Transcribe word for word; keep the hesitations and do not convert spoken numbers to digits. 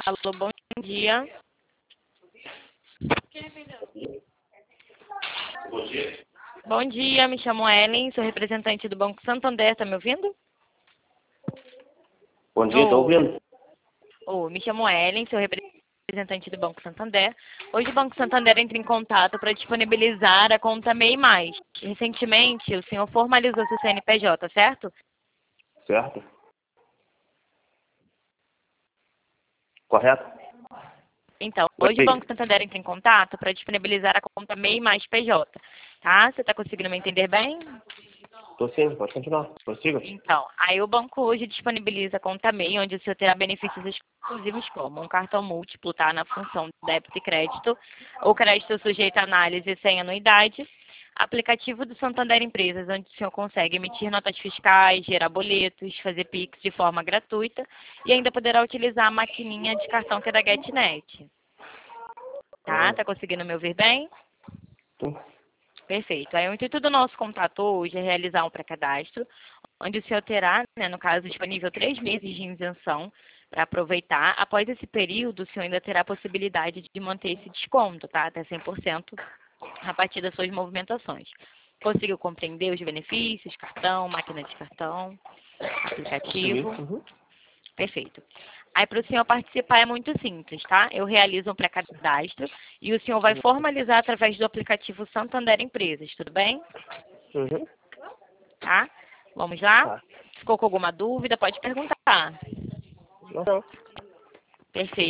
Alô, bom dia. Bom dia. Bom dia, me chamo Ellen, sou representante do Banco Santander, tá me ouvindo? Bom dia, estou Oi. ouvindo. Oi, me chamo Ellen, sou representante do Banco Santander. Hoje o Banco Santander entra em contato para disponibilizar a conta MEI Mais. Recentemente, o senhor formalizou seu C N P J, certo? Certo? Correto? Então, hoje o Oi. Banco Santander entra em contato para disponibilizar a conta MEI Mais P J, tá? Você está conseguindo me entender bem? Estou sim, pode continuar. Prossiga. Então, aí o banco hoje disponibiliza a conta MEI, onde o senhor terá benefícios exclusivos como um cartão múltiplo, tá? Na função débito e crédito, ou crédito sujeito a análise sem anuidade, aplicativo do Santander Empresas, onde o senhor consegue emitir notas fiscais, gerar boletos, fazer Pix de forma gratuita e ainda poderá utilizar a maquininha de cartão que é da GetNet. Tá? Ah, Tá conseguindo me ouvir bem? sim. Perfeito. Aí o intuito do nosso contato hoje é realizar um pré-cadastro, onde o senhor terá, né, no caso, disponível três meses de isenção para aproveitar. Após esse período, o senhor ainda terá a possibilidade de manter esse desconto, tá? Até cem por cento a partir das suas movimentações. Conseguiu compreender os benefícios, cartão, máquina de cartão, Consegui. aplicativo? Uhum. Perfeito. Aí, para o senhor participar é muito simples, tá? Eu realizo um pré-cadastro e o senhor vai formalizar através do aplicativo Santander Empresas, tudo bem? Uhum. Tá? Vamos lá? Tá. Ficou com alguma dúvida? Pode perguntar. Não, não. Perfeito.